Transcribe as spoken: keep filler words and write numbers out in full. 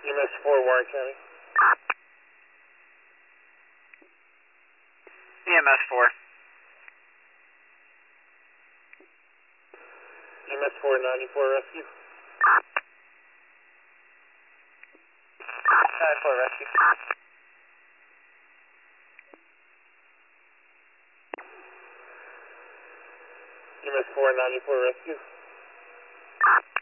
E M S four, Warren County. E M S four. E M S four ninety-four rescue. ninety-four rescue. E M S four ninety-four rescue.